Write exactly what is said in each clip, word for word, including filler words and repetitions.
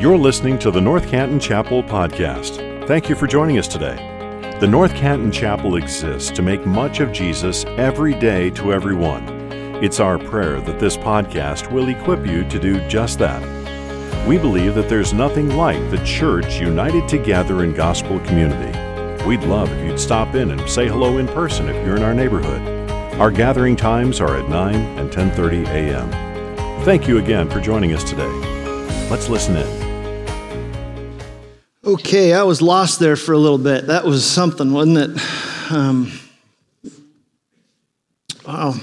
You're listening to the North Canton Chapel podcast. Thank you for joining us today. The North Canton Chapel exists to make much of Jesus every day to everyone. It's our prayer that this podcast will equip you to do just that. We believe that there's nothing like the church united together in gospel community. We'd love if you'd stop in and say hello in person if you're in our neighborhood. Our gathering times are at nine and ten thirty a.m. Thank you again for joining us today. Let's listen in. Okay, I was lost there for a little bit. That was something, wasn't it? Um, wow.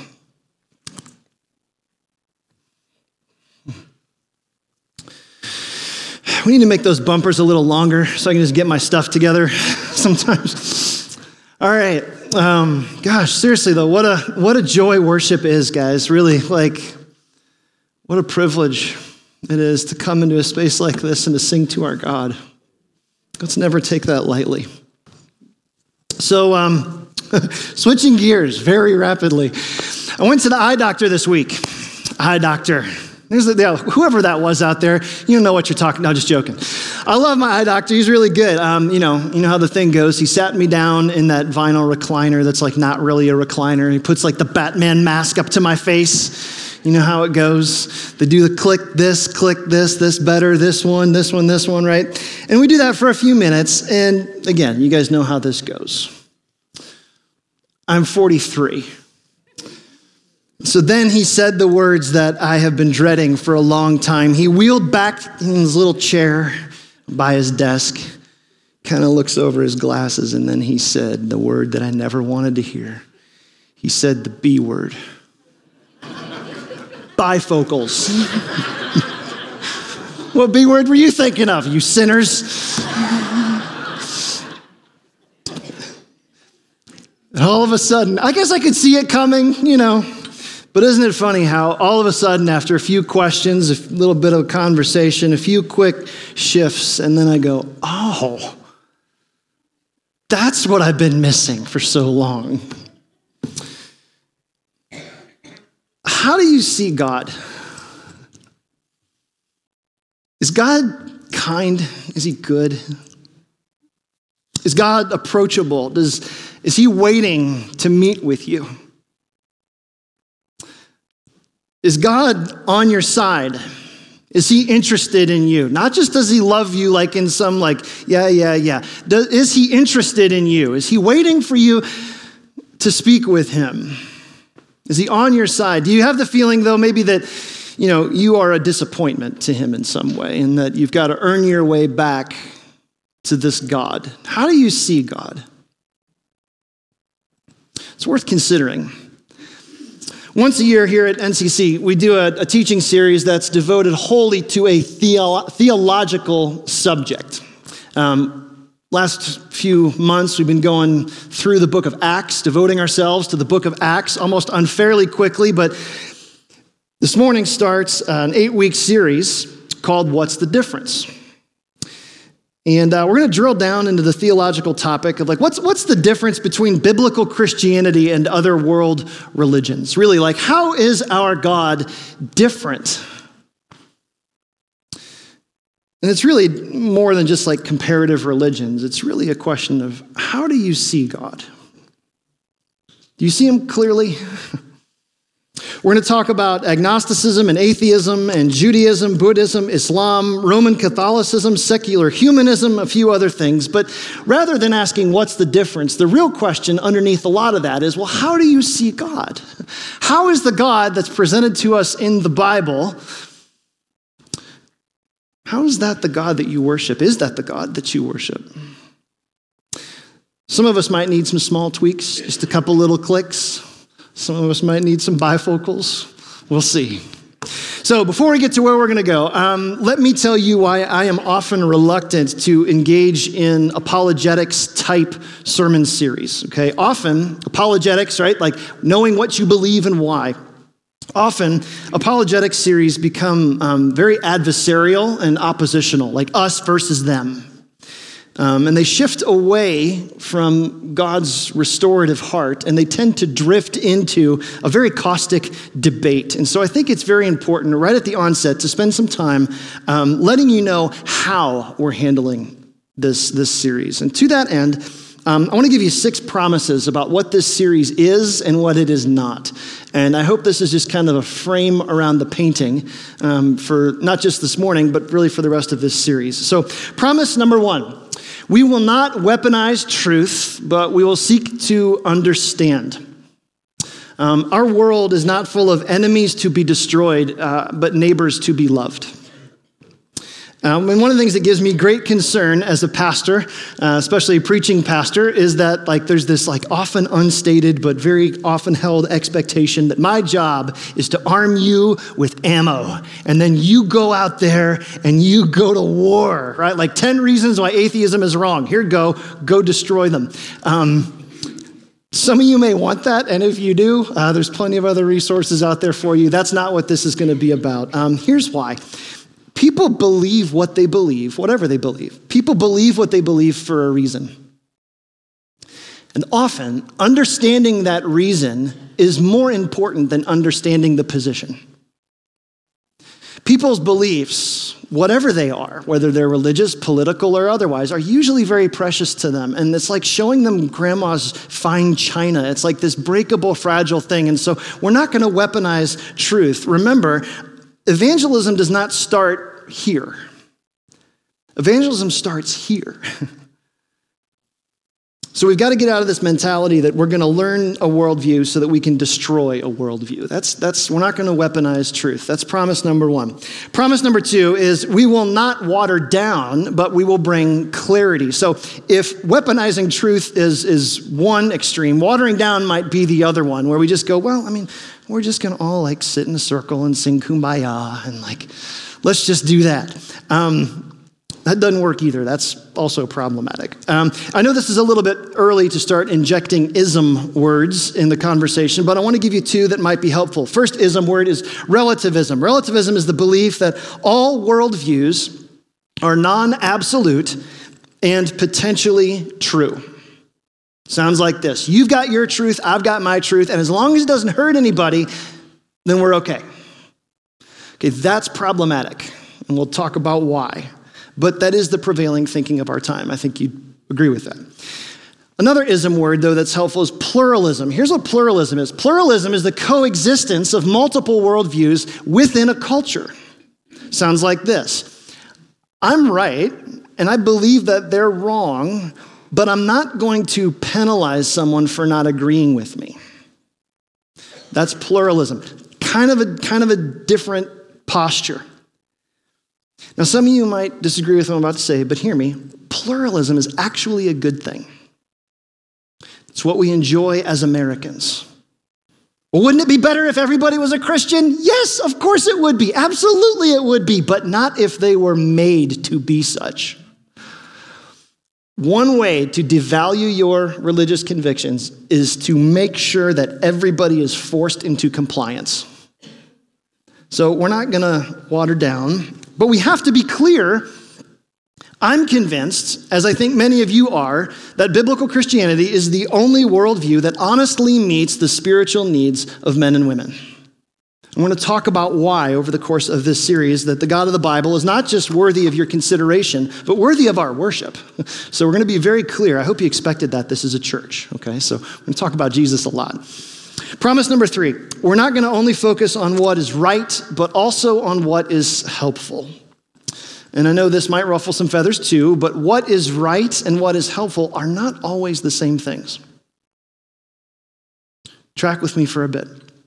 We need to make those bumpers a little longer so I can just get my stuff together sometimes. All right. Um, gosh, seriously though, what a what a joy worship is, guys. Really, like, what a privilege it is to come into a space like this and to sing to our God. Let's never take that lightly. So, um, switching gears very rapidly. I went to the eye doctor this week. Eye doctor. There's the, yeah, whoever that was out there, you know what you're talking. No, just joking. I love my eye doctor. He's really good. Um, you know, you know how the thing goes. He sat me down in that vinyl recliner that's like not really a recliner. He puts like the Batman mask up to my face. You know how it goes. They do the click this, click this, this better, this one, this one, this one, right? And we do that for a few minutes. And again, you guys know how this goes. I'm forty-three. So then he said the words that I have been dreading for a long time. He wheeled back in his little chair by his desk, kind of looks over his glasses, and then he said the word that I never wanted to hear. He said the B word. Bifocals. What B word were you thinking of, you sinners? And all of a sudden, I guess I could see it coming, you know, but isn't it funny how all of a sudden, after a few questions, a little bit of conversation, a few quick shifts, and then I go, oh, that's what I've been missing for so long. How do you see God? Is God kind? Is he good? Is God approachable? Does, is he waiting to meet with you? Is God on your side? Is he interested in you? Not just does he love you like in some like, yeah, yeah, yeah. Does, is he interested in you? Is he waiting for you to speak with him? Is he on your side? Do you have the feeling, though, maybe that, you know, you are a disappointment to him in some way and that you've got to earn your way back to this God? How do you see God? It's worth considering. Once a year here at N C C, we do a, a teaching series that's devoted wholly to a theo- theological subject. Um, Last few months, we've been going through the book of Acts, devoting ourselves to the book of Acts almost unfairly quickly, but this morning starts an eight-week series called What's the Difference? And uh, we're going to drill down into the theological topic of like, what's what's the difference between biblical Christianity and other world religions? Really, like, how is our God different? And it's really more than just like comparative religions. It's really a question of how do you see God? Do you see him clearly? We're going to talk about agnosticism and atheism and Judaism, Buddhism, Islam, Roman Catholicism, secular humanism, a few other things. But rather than asking what's the difference, the real question underneath a lot of that is, well, how do you see God? How is the God that's presented to us in the Bible? How is that the God that you worship? Is that the God that you worship? Some of us might need some small tweaks, just a couple little clicks. Some of us might need some bifocals. We'll see. So before we get to where we're going to go, um, let me tell you why I am often reluctant to engage in apologetics type sermon series. Okay, often apologetics, right? Like knowing what you believe and why. Often, apologetic series become um, very adversarial and oppositional, like us versus them. Um, and they shift away from God's restorative heart, and they tend to drift into a very caustic debate. And so I think it's very important right at the onset to spend some time um, letting you know how we're handling this, this series. And to that end, Um, I want to give you six promises about what this series is and what it is not. And I hope this is just kind of a frame around the painting um, for not just this morning, but really for the rest of this series. So promise number one, we will not weaponize truth, but we will seek to understand. Um, our world is not full of enemies to be destroyed, uh, but neighbors to be loved. Um, and one of the things that gives me great concern as a pastor, uh, especially a preaching pastor, is that like there's this like often unstated but very often held expectation that my job is to arm you with ammo, and then you go out there and you go to war, right? Like ten reasons why atheism is wrong. Here you go, go destroy them. Um, Some of you may want that, and if you do, uh, there's plenty of other resources out there for you. That's not what this is going to be about. Um, here's why. People believe what they believe, whatever they believe. People believe what they believe for a reason. And often, understanding that reason is more important than understanding the position. People's beliefs, whatever they are, whether they're religious, political, or otherwise, are usually very precious to them. And it's like showing them grandma's fine china. It's like this breakable, fragile thing. And so we're not going to weaponize truth. Remember, evangelism does not start here. Evangelism starts here. So we've got to get out of this mentality that we're going to learn a worldview so that we can destroy a worldview. That's, that's, we're not going to weaponize truth. That's promise number one. Promise number two is we will not water down, but we will bring clarity. So if weaponizing truth is, is one extreme, watering down might be the other one, where we just go, well, I mean, we're just going to all like sit in a circle and sing Kumbaya and like, let's just do that. Um, that doesn't work either. That's also problematic. Um, I know this is a little bit early to start injecting ism words in the conversation, but I want to give you two that might be helpful. First ism word is relativism. Relativism is the belief that all worldviews are non-absolute and potentially true. Sounds like this. You've got your truth, I've got my truth, and as long as it doesn't hurt anybody, then we're okay. Okay, that's problematic, and we'll talk about why. But that is the prevailing thinking of our time. I think you'd agree with that. Another ism word, though, that's helpful is pluralism. Here's what pluralism is. Pluralism is the coexistence of multiple worldviews within a culture. Sounds like this. I'm right, and I believe that they're wrong, but I'm not going to penalize someone for not agreeing with me. That's pluralism. Kind of a, kind of a different posture. Now, some of you might disagree with what I'm about to say, but hear me. Pluralism is actually a good thing. It's what we enjoy as Americans. Well, wouldn't it be better if everybody was a Christian? Yes, of course it would be. Absolutely it would be, but not if they were made to be such. One way to devalue your religious convictions is to make sure that everybody is forced into compliance. So we're not going to water down, but we have to be clear. I'm convinced, as I think many of you are, that biblical Christianity is the only worldview that honestly meets the spiritual needs of men and women. I want to talk about why over the course of this series that the God of the Bible is not just worthy of your consideration, but worthy of our worship. So we're going to be very clear. I hope you expected that this is a church, okay? So we're going to talk about Jesus a lot. Promise number three, we're not going to only focus on what is right, but also on what is helpful. And I know this might ruffle some feathers too, but what is right and what is helpful are not always the same things. Track with me for a bit.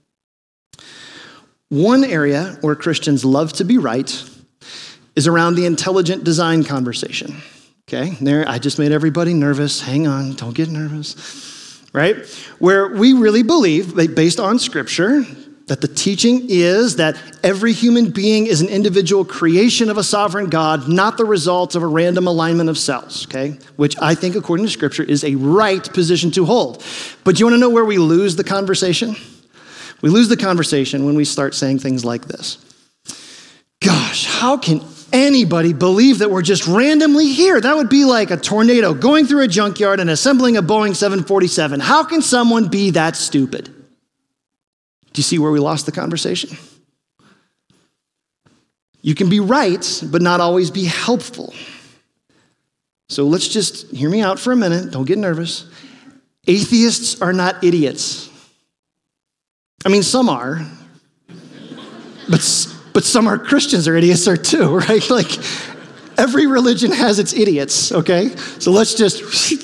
One area where Christians love to be right is around the intelligent design conversation. Okay, there, I just made everybody nervous. Hang on, don't get nervous. Right? Where we really believe, based on Scripture, that the teaching is that every human being is an individual creation of a sovereign God, not the result of a random alignment of cells, okay? Which I think, according to Scripture, is a right position to hold. But you want to know where we lose the conversation? We lose the conversation when we start saying things like this. Gosh, how can anybody believe that we're just randomly here? That would be like a tornado going through a junkyard and assembling a Boeing seven forty-seven. How can someone be that stupid? Do you see where we lost the conversation? You can be right, but not always be helpful. So let's just hear me out for a minute. Don't get nervous. Atheists are not idiots. I mean, some are, but, but some are Christians are idiots are too, right? Like every religion has its idiots, okay? So let's just...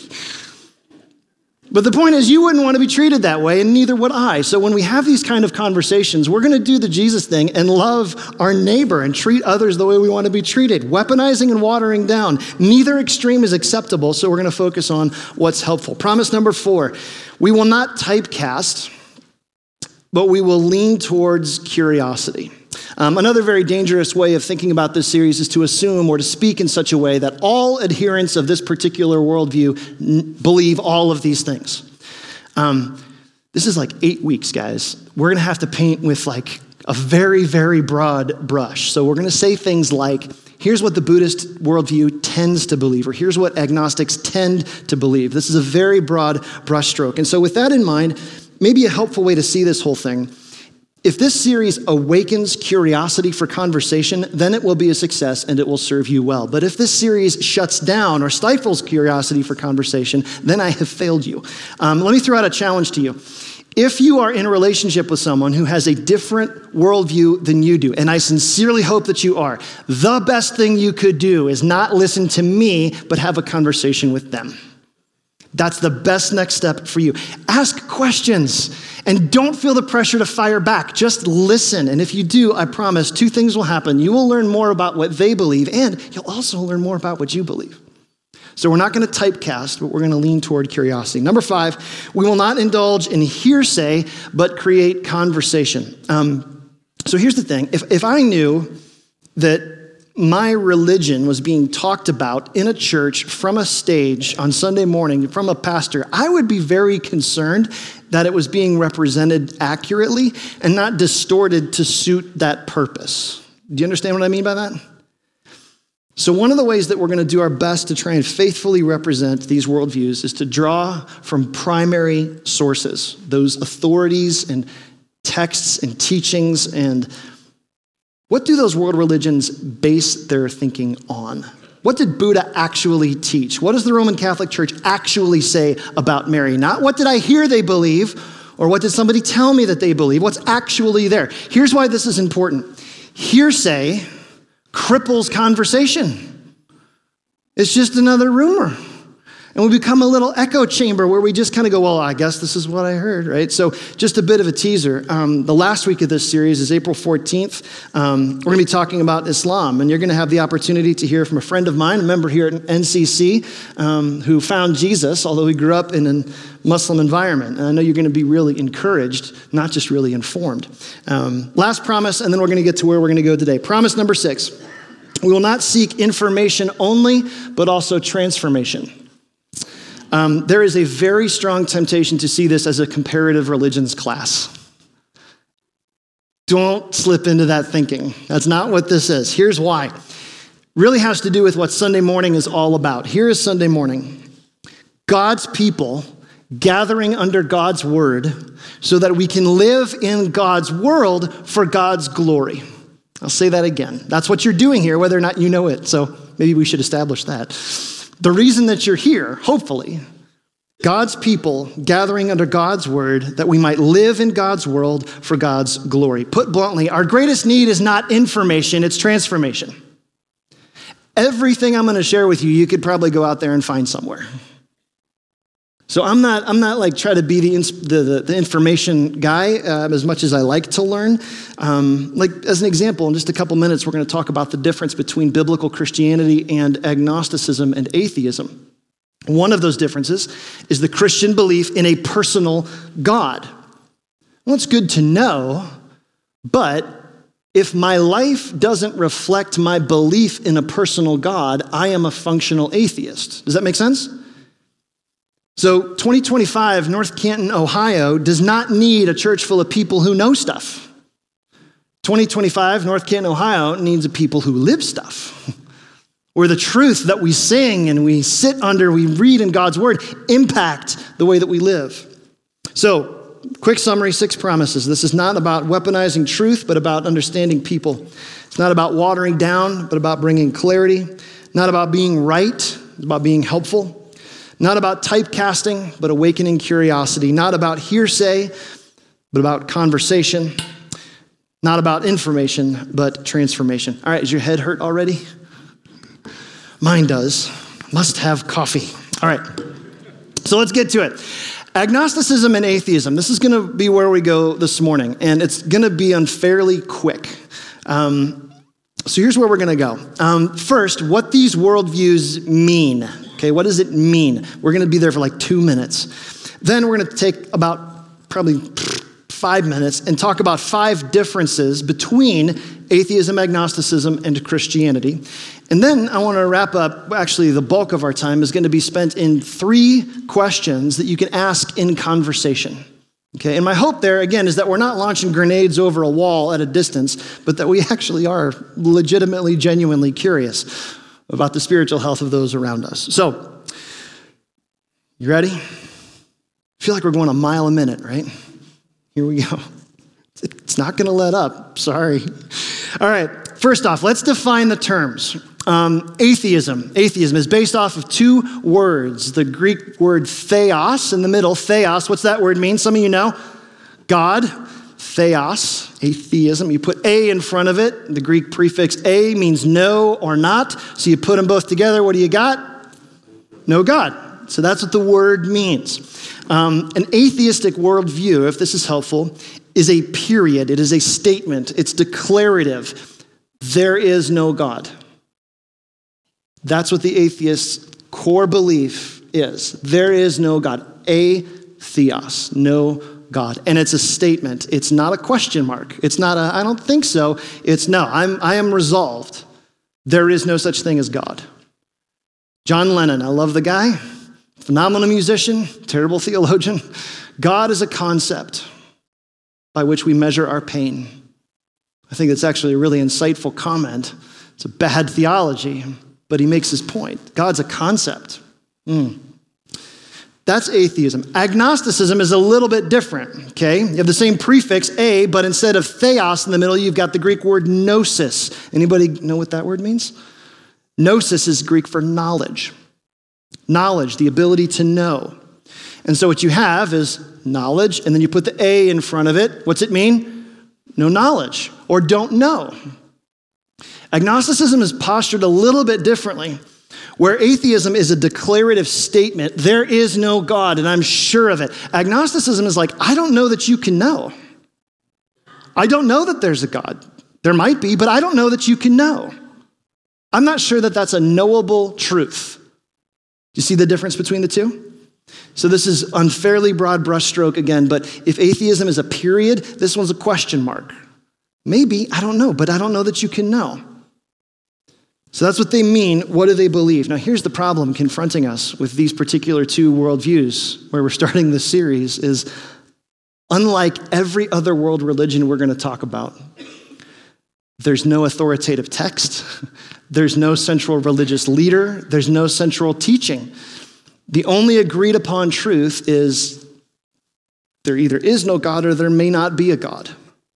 But the point is, you wouldn't want to be treated that way, and neither would I. So when we have these kind of conversations, we're going to do the Jesus thing and love our neighbor and treat others the way we want to be treated. Weaponizing and watering down. Neither extreme is acceptable, so we're going to focus on what's helpful. Promise number four, we will not typecast, but we will lean towards curiosity. Um, another very dangerous way of thinking about this series is to assume or to speak in such a way that all adherents of this particular worldview n- believe all of these things. Um, this is like eight weeks, guys. We're going to have to paint with like a very, very broad brush. So we're going to say things like, here's what the Buddhist worldview tends to believe, or here's what agnostics tend to believe. This is a very broad brushstroke. And so with that in mind, maybe a helpful way to see this whole thing, if this series awakens curiosity for conversation, then it will be a success and it will serve you well. But if this series shuts down or stifles curiosity for conversation, then I have failed you. Um, let me throw out a challenge to you. If you are in a relationship with someone who has a different worldview than you do, and I sincerely hope that you are, the best thing you could do is not listen to me, but have a conversation with them. That's the best next step for you. Ask questions and don't feel the pressure to fire back. Just listen. And if you do, I promise two things will happen. You will learn more about what they believe, and you'll also learn more about what you believe. So we're not going to typecast, but we're going to lean toward curiosity. Number five, we will not indulge in hearsay, but create conversation. Um, so here's the thing. If, if I knew that my religion was being talked about in a church from a stage on Sunday morning from a pastor, I would be very concerned that it was being represented accurately and not distorted to suit that purpose. Do you understand what I mean by that? So one of the ways that we're going to do our best to try and faithfully represent these worldviews is to draw from primary sources, those authorities and texts and teachings. And what do those world religions base their thinking on? What did Buddha actually teach? What does the Roman Catholic Church actually say about Mary? Not what did I hear they believe, or what did somebody tell me that they believe? What's actually there? Here's why this is important. Hearsay cripples conversation. It's just another rumor. And we become a little echo chamber where we just kind of go, well, I guess this is what I heard, right? So just a bit of a teaser. Um, the last week of this series is April fourteenth. Um, we're going to be talking about Islam, and you're going to have the opportunity to hear from a friend of mine, a member here at N C C, um, who found Jesus, although he grew up in a Muslim environment. And I know you're going to be really encouraged, not just really informed. Um, last promise, and then we're going to get to where we're going to go today. Promise number six. We will not seek information only, but also transformation. Um, there is a very strong temptation to see this as a comparative religions class. Don't slip into that thinking. That's not what this is. Here's why. Really has to do with what Sunday morning is all about. Here is Sunday morning. God's people gathering under God's word so that we can live in God's world for God's glory. I'll say that again. That's what you're doing here, whether or not you know it. So maybe we should establish that. The reason that you're here, hopefully, God's people gathering under God's word that we might live in God's world for God's glory. Put bluntly, our greatest need is not information, it's transformation. Everything I'm going to share with you, you could probably go out there and find somewhere. So I'm not, I'm not like trying to be the, the, the, the information guy uh, as much as I like to learn. Um, like as an example, in just a couple minutes, we're going to talk about the difference between biblical Christianity and agnosticism and atheism. One of those differences is the Christian belief in a personal God. Well, it's good to know, but if my life doesn't reflect my belief in a personal God, I am a functional atheist. Does that make sense? So twenty twenty-five, North Canton, Ohio, does not need a church full of people who know stuff. twenty twenty-five, North Canton, Ohio needs a people who live stuff, where the truth that we sing and we sit under, we read in God's word, impact the way that we live. So, quick summary, six promises. This is not about weaponizing truth, but about understanding people. It's not about watering down, but about bringing clarity. Not about being right, it's about being helpful. Not about typecasting, but awakening curiosity. Not about hearsay, but about conversation. Not about information, but transformation. All right, is your head hurt already? Mine does. Must have coffee. All right, so let's get to it. Agnosticism and atheism. This is going to be where we go this morning, and it's going to be unfairly quick. Um, so here's where we're going to go. Um, first, what these worldviews mean. Okay, what does it mean? We're going to be there for like two minutes. Then we're going to take about probably five minutes and talk about five differences between atheism, agnosticism, and Christianity. And then I want to wrap up, actually the bulk of our time is going to be spent in three questions that you can ask in conversation. Okay, and my hope there, again, is that we're not launching grenades over a wall at a distance, but that we actually are legitimately, genuinely curious about the spiritual health of those around us. So, you ready? I feel like we're going a mile a minute, right? Here we go. It's not going to let up. Sorry. All right. First off, let's define the terms. Um, atheism. Atheism is based off of two words. The Greek word theos in the middle. Theos. What's that word mean? Some of you know. God. Theos. Atheism. You put a in front of it. The Greek prefix a means no or not. So you put them both together. What do you got? No God. So that's what the word means. Um, an atheistic worldview, if this is helpful, is a period. It is a statement. It's declarative. There is no God. That's what the atheist's core belief is. There is no God. Atheos, no God. And it's a statement. It's not a question mark. It's not a, I don't think so. It's no, I'm, I am resolved. There is no such thing as God. John Lennon, I love the guy. Phenomenal musician, terrible theologian. God is a concept by which we measure our pain. I think that's actually a really insightful comment. It's a bad theology, but he makes his point. God's a concept. Mm. That's atheism. Agnosticism is a little bit different, okay? You have the same prefix, a, but instead of theos in the middle, you've got the Greek word gnosis. Anybody know what that word means? Gnosis is Greek for knowledge. Knowledge, the ability to know. And so what you have is knowledge, and then you put the A in front of it. What's it mean? No knowledge, or don't know. Agnosticism is postured a little bit differently, where atheism is a declarative statement. There is no God, and I'm sure of it. Agnosticism is like, I don't know that you can know. I don't know that there's a God. There might be, but I don't know that you can know. I'm not sure that that's a knowable truth. Do you see the difference between the two? So this is unfairly broad brushstroke again, but if atheism is a period, this one's a question mark. Maybe, I don't know, but I don't know that you can know. So that's what they mean. What do they believe? Now here's the problem confronting us with these particular two worldviews where we're starting this series is, unlike every other world religion we're going to talk about, there's no authoritative text. There's no central religious leader. There's no central teaching. The only agreed upon truth is there either is no God or there may not be a God.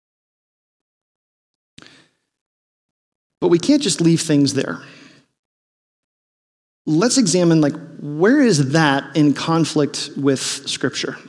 But we can't just leave things there. Let's examine, like, where is that in conflict with Scripture?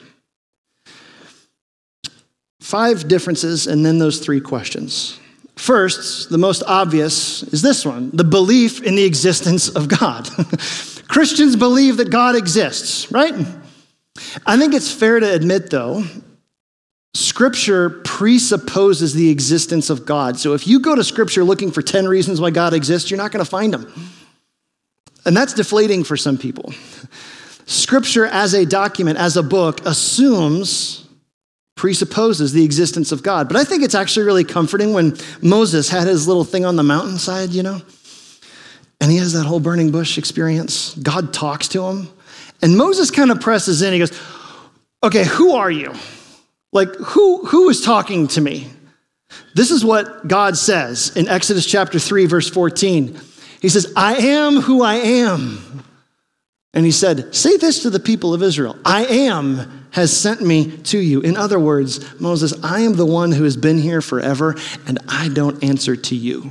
Five differences and then those three questions. First, the most obvious is this one, the belief in the existence of God. Christians believe that God exists, right? I think it's fair to admit, though, Scripture presupposes the existence of God. So if you go to Scripture looking for ten reasons why God exists, you're not going to find them. And that's deflating for some people. Scripture as a document, as a book, assumes presupposes the existence of God. But I think it's actually really comforting when Moses had his little thing on the mountainside, you know, and he has that whole burning bush experience. God talks to him, and Moses kind of presses in. He goes, okay, who are you? Like, who who is talking to me? This is what God says in Exodus chapter three, verse fourteen. He says, I am who I am. And he said, say this to the people of Israel. I am has sent me to you. In other words, Moses, I am the one who has been here forever, and I don't answer to you.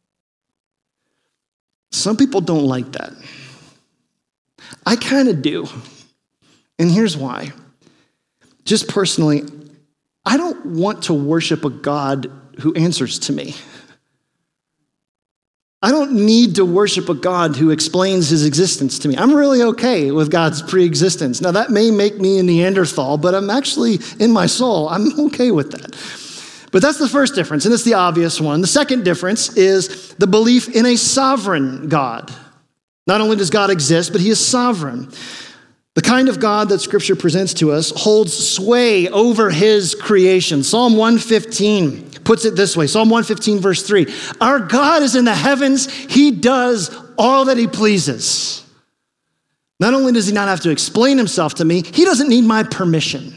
Some people don't like that. I kind of do. And here's why. Just personally, I don't want to worship a God who answers to me. I don't need to worship a God who explains his existence to me. I'm really okay with God's pre-existence. Now, that may make me a Neanderthal, but I'm actually, in my soul, I'm okay with that. But that's the first difference, and it's the obvious one. The second difference is the belief in a sovereign God. Not only does God exist, but he is sovereign. The kind of God that Scripture presents to us holds sway over his creation. Psalm one fifteen puts it this way. Psalm one fifteen, verse three. Our God is in the heavens. He does all that he pleases. Not only does he not have to explain himself to me, he doesn't need my permission.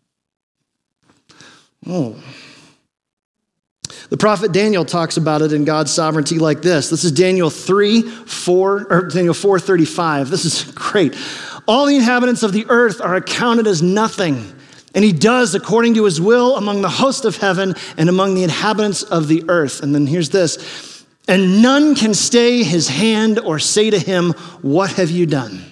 Oh. The prophet Daniel talks about it in God's sovereignty like this. This is Daniel three, four, or Daniel four thirty-five. This is great. All the inhabitants of the earth are accounted as nothing, and he does according to his will among the host of heaven and among the inhabitants of the earth. And then here's this. And none can stay his hand or say to him, what have you done?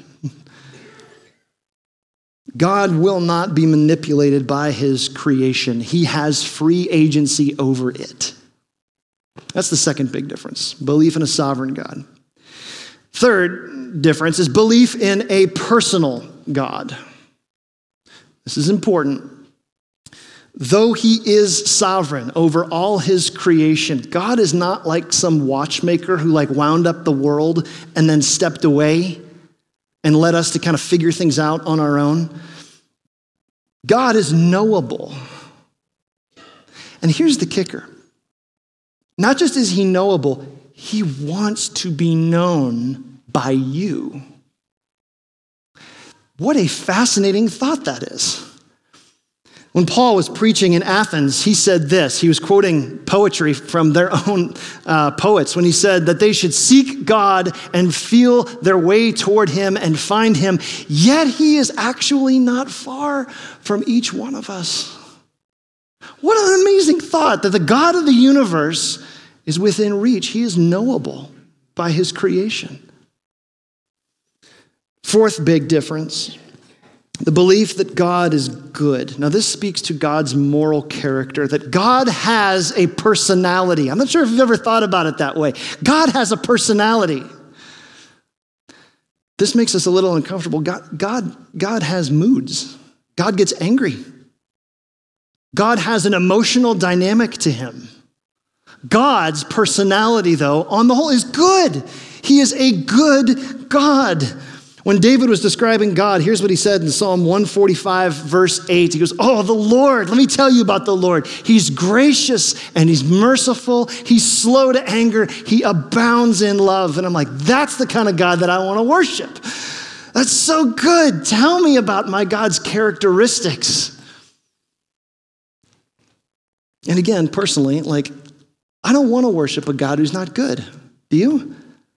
God will not be manipulated by his creation. He has free agency over it. That's the second big difference, belief in a sovereign God. Third difference is belief in a personal God. This is important. Though he is sovereign over all his creation, God is not like some watchmaker who like wound up the world and then stepped away and led us to kind of figure things out on our own. God is knowable. And here's the kicker. Not just is he knowable, he wants to be known by you. What a fascinating thought that is. When Paul was preaching in Athens, he said this. He was quoting poetry from their own uh, poets when he said that they should seek God and feel their way toward him and find him, yet he is actually not far from each one of us. What an amazing thought that the God of the universe is within reach. He is knowable by his creation. Fourth big difference. The belief that God is good. Now, this speaks to God's moral character, that God has a personality. I'm not sure if you've ever thought about it that way. God has a personality. This makes us a little uncomfortable. God, God, God has moods. God gets angry. God has an emotional dynamic to him. God's personality, though, on the whole, is good. He is a good God. When David was describing God, here's what he said in Psalm one forty-five, verse eight. He goes, oh, the Lord, let me tell you about the Lord. He's gracious and he's merciful. He's slow to anger. He abounds in love. And I'm like, that's the kind of God that I want to worship. That's so good. Tell me about my God's characteristics. And again, personally, like, I don't want to worship a God who's not good. Do you?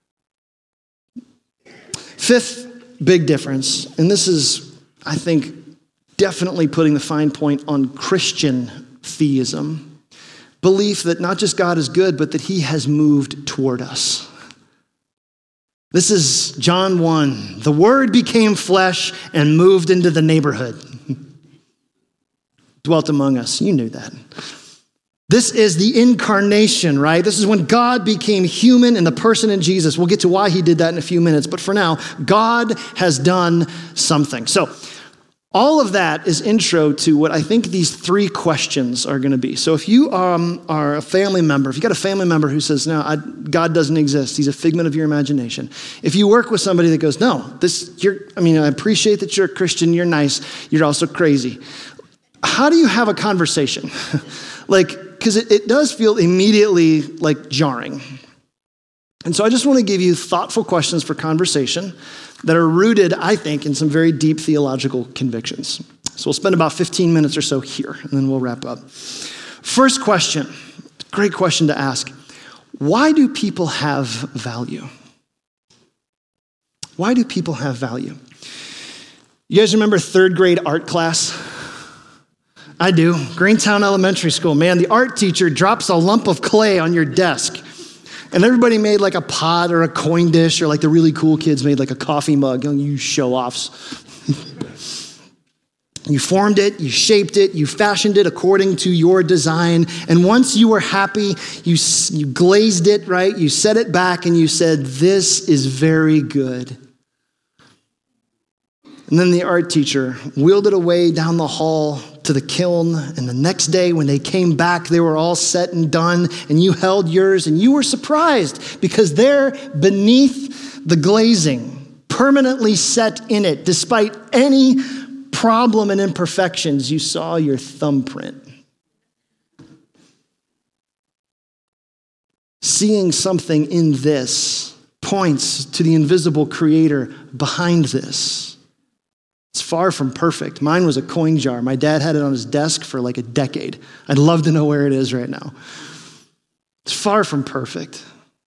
Fifth big difference, and this is, I think, definitely putting the fine point on Christian theism, belief that not just God is good, but that he has moved toward us. This is John one. The Word became flesh and moved into the neighborhood. Dwelt among us. You knew that. This is the incarnation, right? This is when God became human in the person in Jesus. We'll get to why he did that in a few minutes. But for now, God has done something. So all of that is intro to what I think these three questions are going to be. So if you um, are a family member, if you got a family member who says, no, I, God doesn't exist, he's a figment of your imagination. If you work with somebody that goes, no, this, you're, I mean, I appreciate that you're a Christian, you're nice, you're also crazy. How do you have a conversation? Like, because it, it does feel immediately like jarring. And so I just want to give you thoughtful questions for conversation that are rooted, I think, in some very deep theological convictions. So we'll spend about fifteen minutes or so here, and then we'll wrap up. First question, Great question to ask. Why do people have value? Why do people have value? You guys remember third grade art class? I do. Greentown Elementary School. Man, the art teacher drops a lump of clay on your desk. And everybody made like a pot or a coin dish, or like the really cool kids made like a coffee mug. You show-offs. You formed it, you shaped it, you fashioned it according to your design. And once you were happy, you, you glazed it, right? You set it back and you said, this is very good. And then the art teacher wheeled it away down the hall to the kiln. And the next day when they came back, they were all set and done. And you held yours and you were surprised because there beneath the glazing, permanently set in it, despite any problem and imperfections, you saw your thumbprint. Seeing something in this points to the invisible creator behind this. It's far from perfect. Mine was a coin jar. My dad had it on his desk for like a decade. I'd love to know where it is right now. It's far from perfect.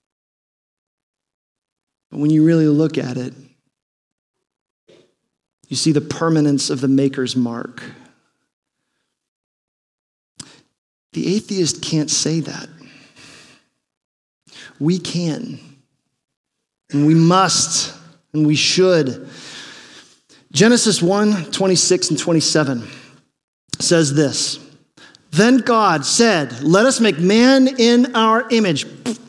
But when you really look at it, you see the permanence of the maker's mark. The atheist can't say that. We can. And we must. And we should. Genesis one, twenty-six and twenty-seven says this. Then God said, let us make man in our image,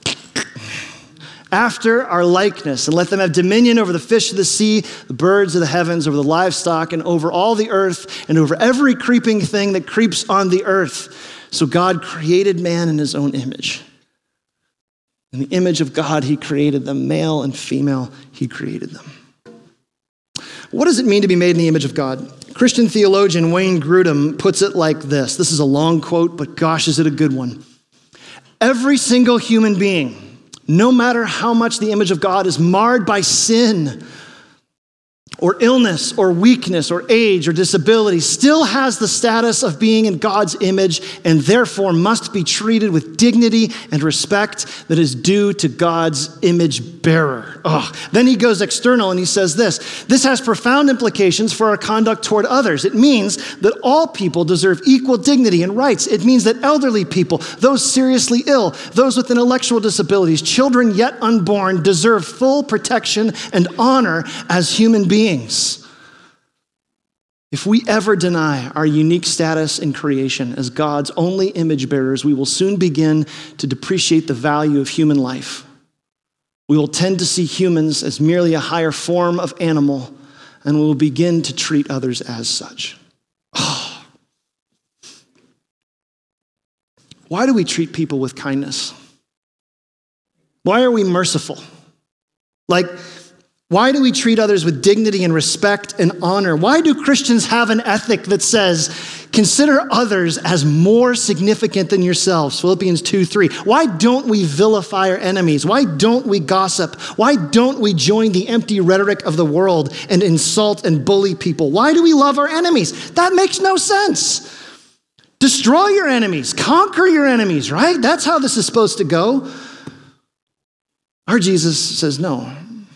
after our likeness, and let them have dominion over the fish of the sea, the birds of the heavens, over the livestock, and over all the earth, and over every creeping thing that creeps on the earth. So God created man in his own image. In the image of God, he created them. Male and female, he created them. What does it mean to be made in the image of God? Christian theologian Wayne Grudem puts it like this. This is a long quote, but gosh, is it a good one. Every single human being, no matter how much the image of God is marred by sin or illness or weakness or age or disability, still has the status of being in God's image and therefore must be treated with dignity and respect that is due to God's image bearer. Oh. Then he goes external and he says this, this has profound implications for our conduct toward others. It means that all people deserve equal dignity and rights. It means that elderly people, those seriously ill, those with intellectual disabilities, children yet unborn deserve full protection and honor as human beings. If we ever deny our unique status in creation as God's only image bearers, we will soon begin to depreciate the value of human life. We will tend to see humans as merely a higher form of animal, and we will begin to treat others as such. Oh. Why do we treat people with kindness? Why are we merciful? Like, why do we treat others with dignity and respect and honor? Why do Christians have an ethic that says, consider others as more significant than yourselves? Philippians two three. Why don't we vilify our enemies? Why don't we gossip? Why don't we join the empty rhetoric of the world and insult and bully people? Why do we love our enemies? That makes no sense. Destroy your enemies, conquer your enemies, right? That's how this is supposed to go. Our Jesus says no.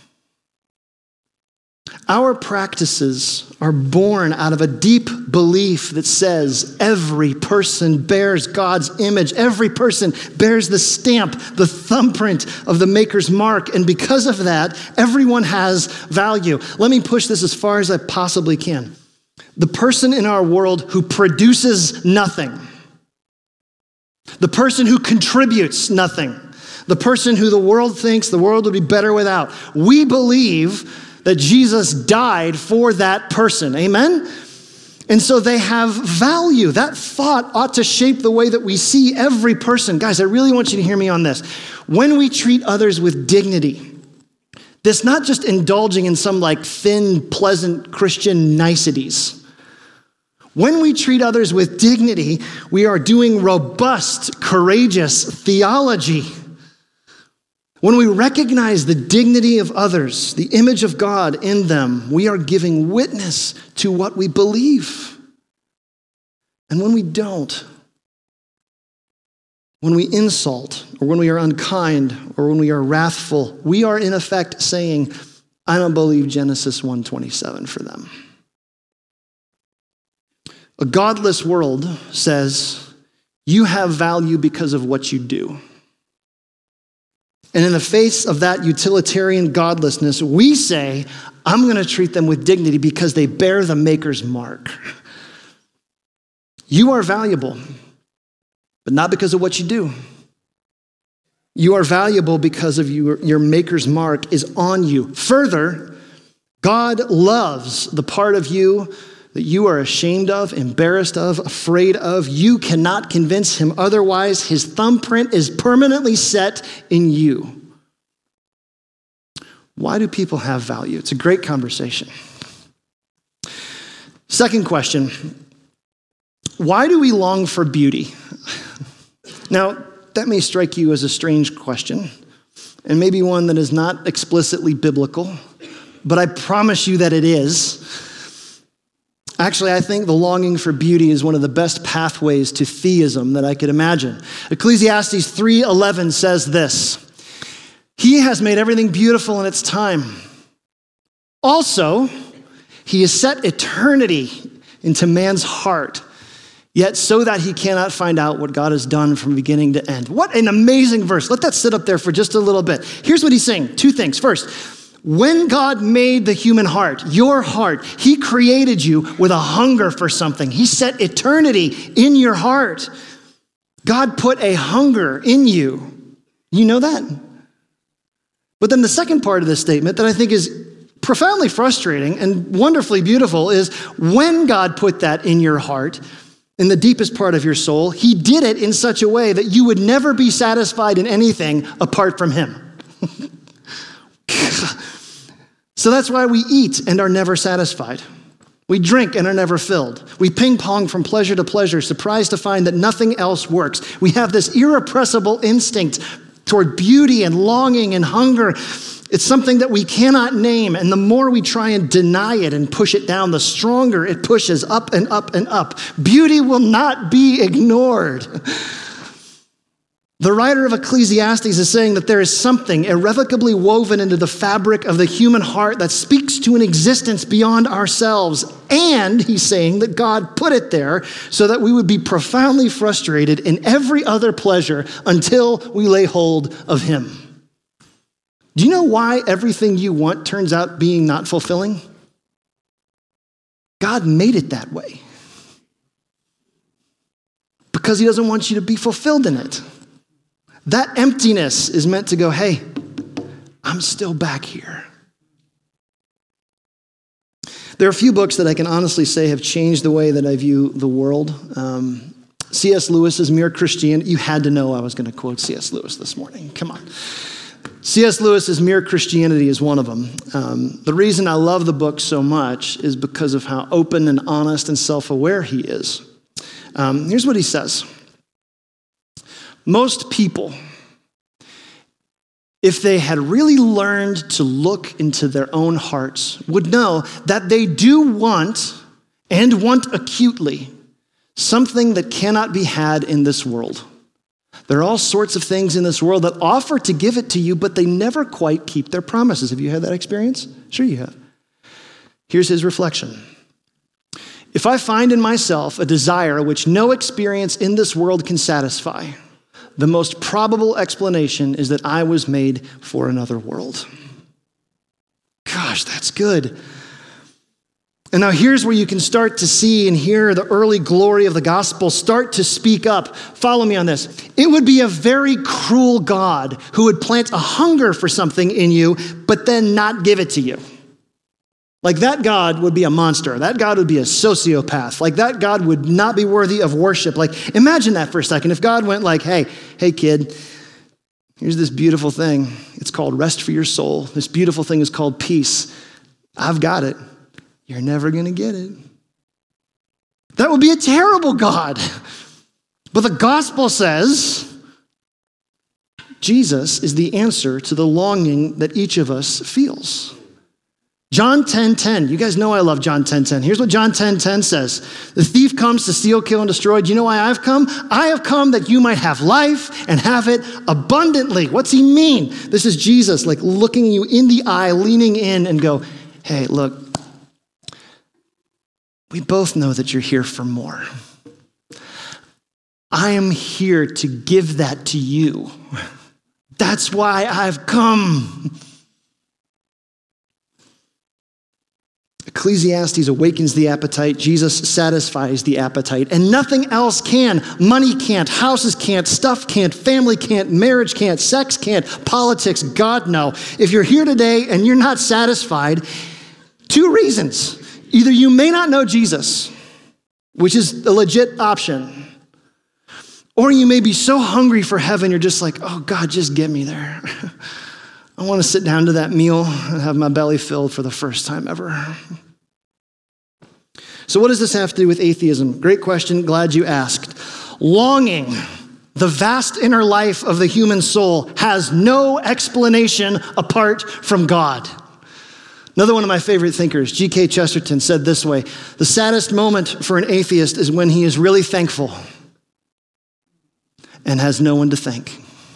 Our practices are born out of a deep belief that says every person bears God's image. Every person bears the stamp, the thumbprint of the maker's mark. And because of that, everyone has value. Let me push this as far as I possibly can. The person in our world who produces nothing, the person who contributes nothing, the person who the world thinks the world would be better without, we believe that Jesus died for that person. Amen? And so they have value. That thought ought to shape the way that we see every person. Guys, I really want you to hear me on this. When we treat others with dignity, this not just indulging in some like thin, pleasant Christian niceties. When we treat others with dignity, we are doing robust, courageous theology. When we recognize the dignity of others, the image of God in them, we are giving witness to what we believe. And when we don't, when we insult, or when we are unkind, or when we are wrathful, we are in effect saying, I don't believe Genesis one twenty-seven for them. A godless world says, you have value because of what you do. And in the face of that utilitarian godlessness, we say, I'm going to treat them with dignity because they bear the Maker's mark. You are valuable, but not because of what you do. You are valuable because of your, your Maker's mark is on you. Further, God loves the part of you that you are ashamed of, embarrassed of, afraid of. You cannot convince him otherwise. His thumbprint is permanently set in you. Why do people have value? It's a great conversation. Second question, why do we long for beauty? Now, that may strike you as a strange question, and maybe one that is not explicitly biblical, but I promise you that it is. Actually, I think the longing for beauty is one of the best pathways to theism that I could imagine. Ecclesiastes three eleven says this, he has made everything beautiful in its time. Also, he has set eternity into man's heart, yet so that he cannot find out what God has done from beginning to end. What an amazing verse. Let that sit up there for just a little bit. Here's what he's saying. Two things. First, when God made the human heart, your heart, he created you with a hunger for something. He set eternity in your heart. God put a hunger in you. You know that? But then the second part of this statement that I think is profoundly frustrating and wonderfully beautiful is when God put that in your heart, in the deepest part of your soul, he did it in such a way that you would never be satisfied in anything apart from him. So that's why we eat and are never satisfied. We drink and are never filled. We ping pong from pleasure to pleasure, surprised to find that nothing else works. We have this irrepressible instinct toward beauty and longing and hunger. It's something that we cannot name, and the more we try and deny it and push it down, the stronger it pushes up and up and up. Beauty will not be ignored. The writer of Ecclesiastes is saying that there is something irrevocably woven into the fabric of the human heart that speaks to an existence beyond ourselves. And he's saying that God put it there so that we would be profoundly frustrated in every other pleasure until we lay hold of him. Do you know why everything you want turns out being not fulfilling? God made it that way. Because he doesn't want you to be fulfilled in it. That emptiness is meant to go, hey, I'm still back here. There are a few books that I can honestly say have changed the way that I view the world. Um, C S Lewis's Mere Christianity. You had to know I was going to quote C S Lewis this morning. Come on. C S Lewis's Mere Christianity is one of them. Um, the reason I love the book so much is because of how open and honest and self-aware he is. Um, here's what he says. Most people, if they had really learned to look into their own hearts, would know that they do want, and want acutely, something that cannot be had in this world. There are all sorts of things in this world that offer to give it to you, but they never quite keep their promises. Have you had that experience? Sure you have. Here's his reflection. If I find in myself a desire which no experience in this world can satisfy, the most probable explanation is that I was made for another world. Gosh, that's good. And now here's where you can start to see and hear the early glory of the gospel start to speak up. Follow me on this. It would be a very cruel God who would plant a hunger for something in you, but then not give it to you. Like that God would be a monster. That God would be a sociopath. Like that God would not be worthy of worship. Like imagine that for a second. If God went like, hey, hey kid, here's this beautiful thing. It's called rest for your soul. This beautiful thing is called peace. I've got it. You're never going to get it. That would be a terrible God. But the gospel says Jesus is the answer to the longing that each of us feels. John ten ten. You guys know I love John ten ten. Here's what John ten ten says. The thief comes to steal, kill, and destroy. Do you know why I've come? I have come that you might have life and have it abundantly. What's he mean? This is Jesus, like looking you in the eye, leaning in and go, hey, look, we both know that you're here for more. I am here to give that to you. That's why I've come. Ecclesiastes awakens the appetite. Jesus satisfies the appetite. And nothing else can. Money can't. Houses can't. Stuff can't. Family can't. Marriage can't. Sex can't. Politics, God, no. If you're here today and you're not satisfied, two reasons. Either you may not know Jesus, which is a legit option, or you may be so hungry for heaven, you're just like, oh, God, just get me there. I want to sit down to that meal and have my belly filled for the first time ever. So what does this have to do with atheism? Great question. Glad you asked. Longing, the vast inner life of the human soul, has no explanation apart from God. Another one of my favorite thinkers, G K Chesterton, said this way, the saddest moment for an atheist is when he is really thankful and has no one to thank.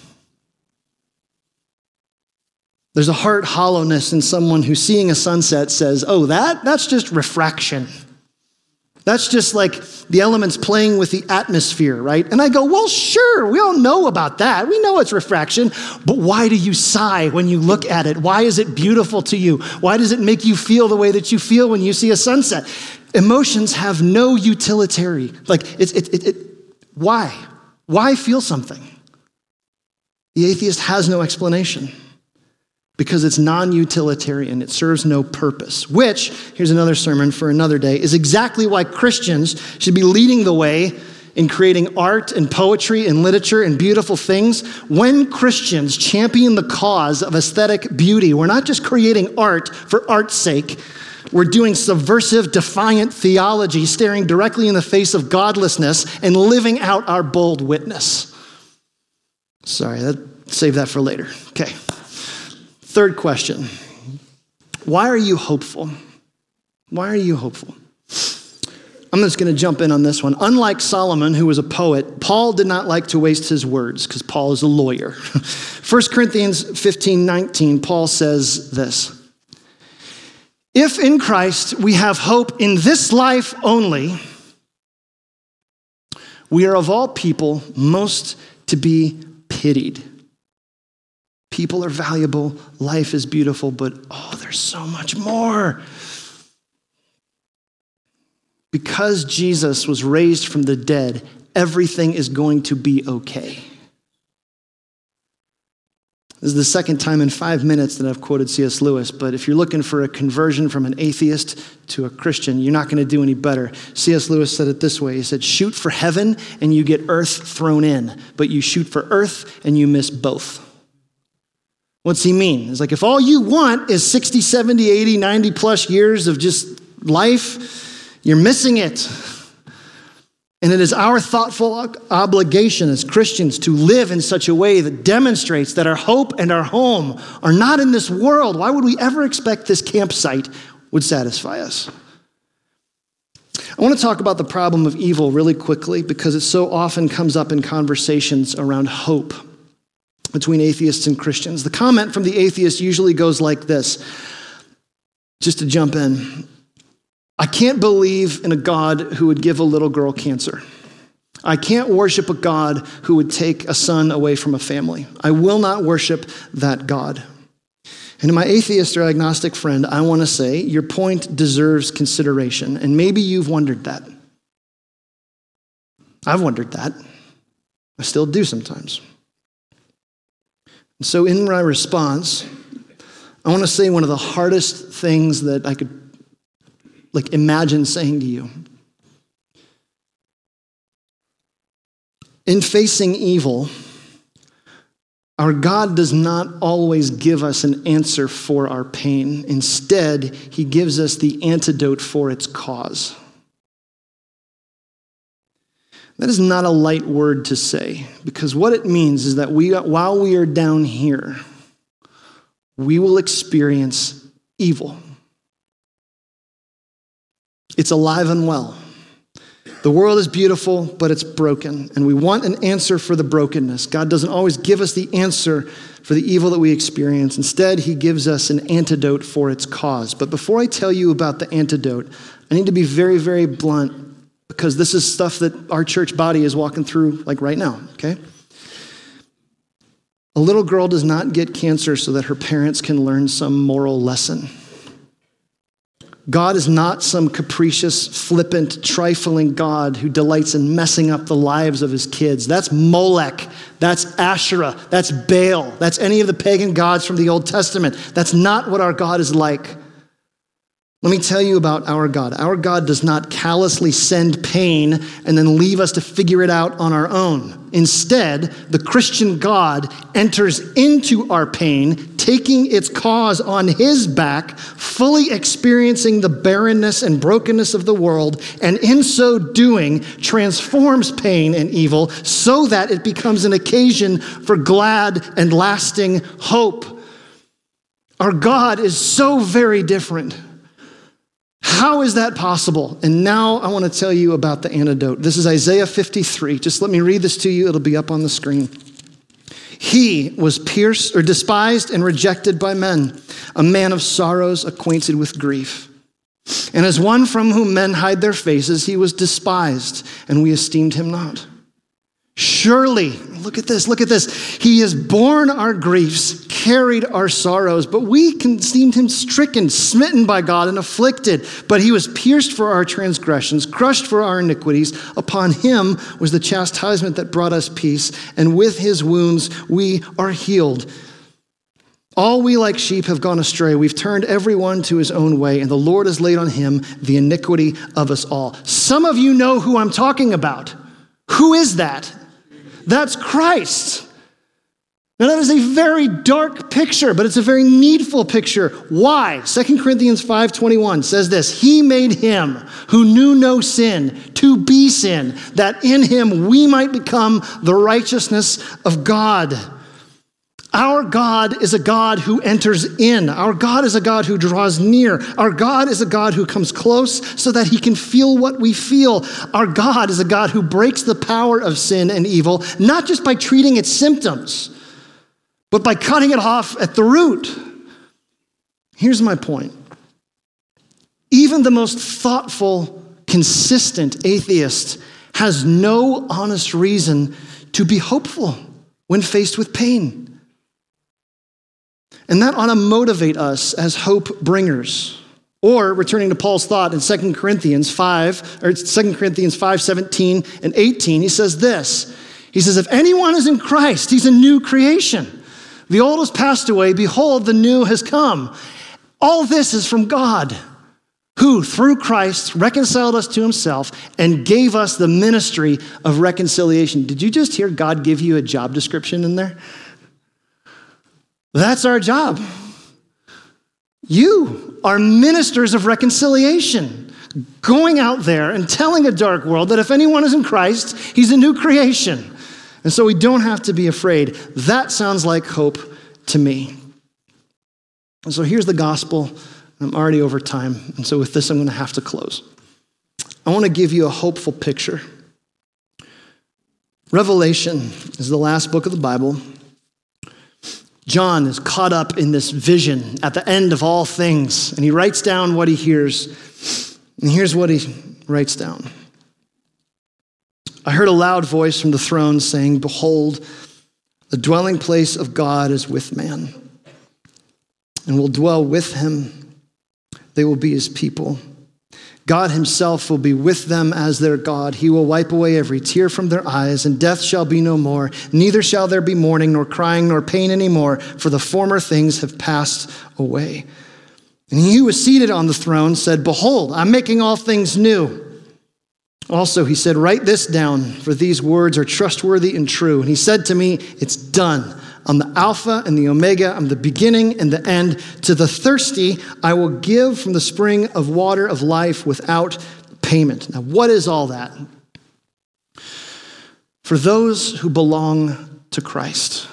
There's a heart hollowness in someone who, seeing a sunset, says, oh, that? That's just refraction. That's just like the elements playing with the atmosphere, right? And I go, well, sure, we all know about that. We know it's refraction, but why do you sigh when you look at it? Why is it beautiful to you? Why does it make you feel the way that you feel when you see a sunset? Emotions have no utilitarian, like, it's, it, it, it, why? Why feel something? The atheist has no explanation. Because it's non-utilitarian, it serves no purpose, which, here's another sermon for another day, is exactly why Christians should be leading the way in creating art and poetry and literature and beautiful things. When Christians champion the cause of aesthetic beauty, we're not just creating art for art's sake, we're doing subversive, defiant theology, staring directly in the face of godlessness and living out our bold witness. Sorry, that, save that for later. Okay. Third question, why are you hopeful? Why are you hopeful? I'm just going to jump in on this one. Unlike Solomon, who was a poet, Paul did not like to waste his words because Paul is a lawyer. First Corinthians fifteen nineteen, Paul says this, if in Christ we have hope in this life only, we are of all people most to be pitied. People are valuable, life is beautiful, but oh, there's so much more. Because Jesus was raised from the dead, everything is going to be okay. This is the second time in five minutes that I've quoted C S Lewis, but if you're looking for a conversion from an atheist to a Christian, you're not going to do any better. C S Lewis said it this way. He said, shoot for heaven and you get earth thrown in, but you shoot for earth and you miss both. What's he mean? It's like, if all you want is sixty, seventy, eighty, ninety plus years of just life, you're missing it. And it is our thoughtful obligation as Christians to live in such a way that demonstrates that our hope and our home are not in this world. Why would we ever expect this campsite would satisfy us? I want to talk about the problem of evil really quickly because it so often comes up in conversations around hope between atheists and Christians. The comment from the atheist usually goes like this, just to jump in. I can't believe in a God who would give a little girl cancer. I can't worship a God who would take a son away from a family. I will not worship that God. And to my atheist or agnostic friend, I want to say your point deserves consideration. And maybe you've wondered that. I've wondered that. I still do sometimes. So in my response, I want to say one of the hardest things that I could like imagine saying to you. In facing evil, our God does not always give us an answer for our pain. Instead, he gives us the antidote for its cause. That is not a light word to say, because what it means is that we, while we are down here, we will experience evil. It's alive and well. The world is beautiful, but it's broken, and we want an answer for the brokenness. God doesn't always give us the answer for the evil that we experience. Instead, he gives us an antidote for its cause. But before I tell you about the antidote, I need to be very, very blunt, because this is stuff that our church body is walking through like right now, okay? A little girl does not get cancer so that her parents can learn some moral lesson. God is not some capricious, flippant, trifling God who delights in messing up the lives of his kids. That's Molech. That's Asherah. That's Baal. That's any of the pagan gods from the Old Testament. That's not what our God is like. Let me tell you about our God. Our God does not callously send pain and then leave us to figure it out on our own. Instead, the Christian God enters into our pain, taking its cause on his back, fully experiencing the barrenness and brokenness of the world, and in so doing, transforms pain and evil so that it becomes an occasion for glad and lasting hope. Our God is so very different. How is that possible? And now I want to tell you about the antidote. This is Isaiah fifty-three. Just let me read this to you. It'll be up on the screen. He was pierced or despised and rejected by men, a man of sorrows, acquainted with grief. And as one from whom men hide their faces, he was despised, and we esteemed him not. Surely, look at this, look at this. He has borne our griefs, carried our sorrows, but we esteemed him stricken, smitten by God, and afflicted. But he was pierced for our transgressions, crushed for our iniquities. Upon him was the chastisement that brought us peace, and with his wounds we are healed. All we like sheep have gone astray. We've turned everyone to his own way, and the Lord has laid on him the iniquity of us all. Some of you know who I'm talking about. Who is that? That's Christ. Now that is a very dark picture, but it's a very needful picture. Why? Second Corinthians five twenty-one says this, he made him who knew no sin to be sin, that in him we might become the righteousness of God. Our God is a God who enters in. Our God is a God who draws near. Our God is a God who comes close so that he can feel what we feel. Our God is a God who breaks the power of sin and evil, not just by treating its symptoms, but by cutting it off at the root. Here's my point. Even the most thoughtful, consistent atheist has no honest reason to be hopeful when faced with pain. And that ought to motivate us as hope bringers. Or, returning to Paul's thought in Second Corinthians five, or Second Corinthians five, seventeen and eighteen, he says this. He says, if anyone is in Christ, he's a new creation. The old has passed away, behold, the new has come. All this is from God, who through Christ reconciled us to himself and gave us the ministry of reconciliation. Did you just hear God give you a job description in there? That's our job. You are ministers of reconciliation, going out there and telling a dark world that if anyone is in Christ, he's a new creation. And so we don't have to be afraid. That sounds like hope to me. And so here's the gospel. I'm already over time. And so with this, I'm going to have to close. I want to give you a hopeful picture. Revelation is the last book of the Bible. John is caught up in this vision at the end of all things, and he writes down what he hears. And here's what he writes down. I heard a loud voice from the throne saying, behold, the dwelling place of God is with man, and will dwell with him. They will be his people. God himself will be with them as their God. He will wipe away every tear from their eyes, and death shall be no more. Neither shall there be mourning, nor crying, nor pain anymore, for the former things have passed away. And he who was seated on the throne said, behold, I'm making all things new. Also, he said, write this down, for these words are trustworthy and true. And he said to me, it's done. I'm the Alpha and the Omega. I'm the beginning and the end. To the thirsty, I will give from the spring of water of life without payment. Now, what is all that? For those who belong to Christ,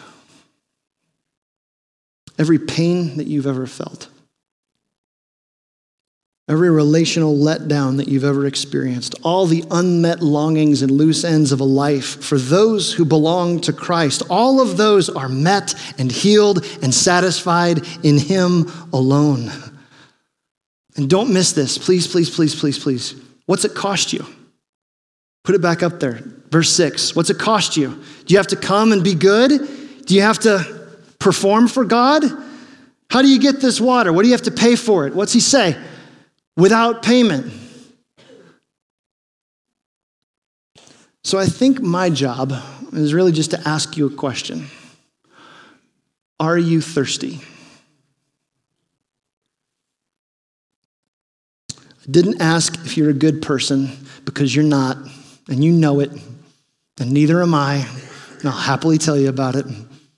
every pain that you've ever felt, every relational letdown that you've ever experienced, all the unmet longings and loose ends of a life for those who belong to Christ, all of those are met and healed and satisfied in Him alone. And don't miss this. Please, please, please, please, please. What's it cost you? Put it back up there. Verse six. What's it cost you? Do you have to come and be good? Do you have to perform for God? How do you get this water? What do you have to pay for it? What's he say? Without payment. So I think my job is really just to ask you a question. Are you thirsty? I didn't ask if you're a good person, because you're not, and you know it, and neither am I, and I'll happily tell you about it.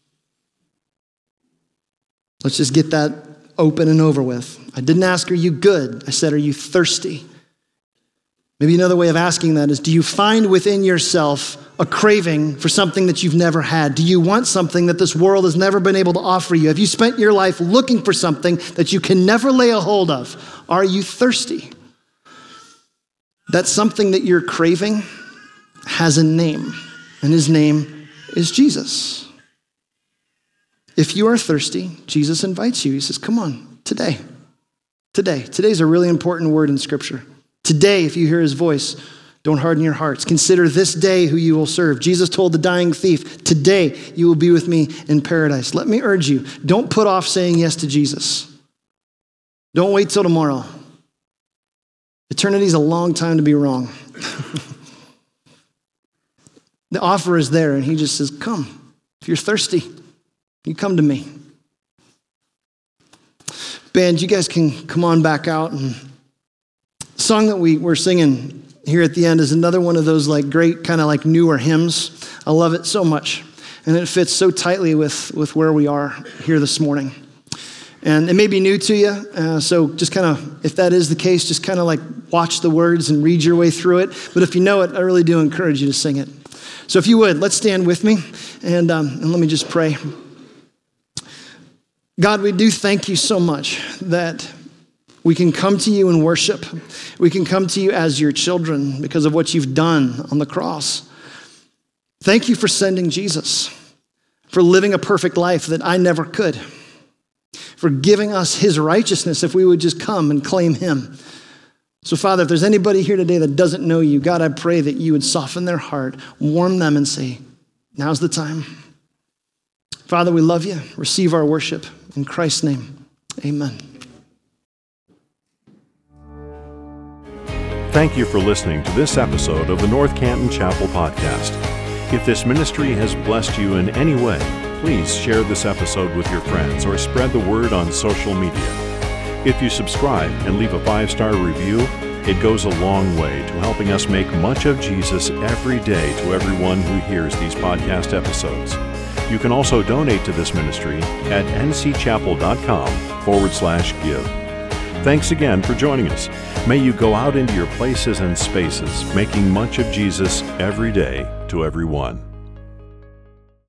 Let's just get that open and over with. I didn't ask, are you good? I said, are you thirsty? Maybe another way of asking that is, do you find within yourself a craving for something that you've never had? Do you want something that this world has never been able to offer you? Have you spent your life looking for something that you can never lay a hold of? Are you thirsty? That something that you're craving has a name, and his name is Jesus. If you are thirsty, Jesus invites you. He says, come on, today. Today. Today's a really important word in Scripture. Today, if you hear his voice, don't harden your hearts. Consider this day who you will serve. Jesus told the dying thief, today you will be with me in paradise. Let me urge you, don't put off saying yes to Jesus. Don't wait till tomorrow. Eternity is a long time to be wrong. The offer is there, and he just says, come. If you're thirsty, you come to me. Band, you guys can come on back out. And the song that we were singing here at the end is another one of those like great kind of like newer hymns. I love it so much. And it fits so tightly with, with where we are here this morning. And it may be new to you, uh, so just kind of, if that is the case, just kind of like watch the words and read your way through it. But if you know it, I really do encourage you to sing it. So if you would, let's stand with me, and, um, and let me just pray. God, we do thank you so much that we can come to you and worship. We can come to you as your children because of what you've done on the cross. Thank you for sending Jesus, for living a perfect life that I never could, for giving us his righteousness if we would just come and claim him. So, Father, if there's anybody here today that doesn't know you, God, I pray that you would soften their heart, warm them, and say, now's the time. Father, we love you. Receive our worship. In Christ's name, amen. Thank you for listening to this episode of the North Canton Chapel Podcast. If this ministry has blessed you in any way, please share this episode with your friends or spread the word on social media. If you subscribe and leave a five-star review, it goes a long way to helping us make much of Jesus every day to everyone who hears these podcast episodes. You can also donate to this ministry at ncchapel.com forward slash give. Thanks again for joining us. May you go out into your places and spaces, making much of Jesus every day to everyone.